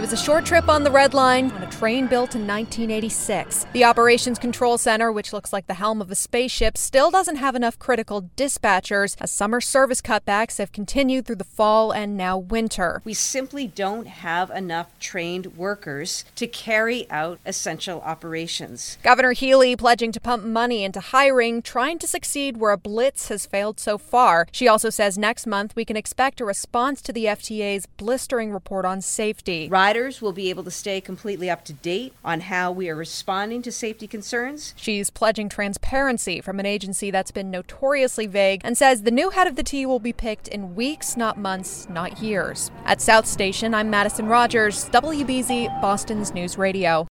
was a short trip on the Red Line on a train built in 1986. The Operations Control Center, which looks like the helm of a spaceship, still doesn't have enough critical dispatchers as summer service cutbacks have continued through the fall and now winter. We simply don't have enough trained workers to carry out essential operations. Governor Healey pledging to pump money into hiring, trying to succeed where a blitz has failed so far. She also says next month we can expect a response to the FTA's blistering report on safety. Riders will be able to stay completely up to date on how we are responding to safety concerns. She's pledging transparency from an agency that's been notoriously vague and says the new head of the T will be picked in weeks, not months, not years. At South Station, I'm Madison Rogers, WBZ, Boston's News Radio.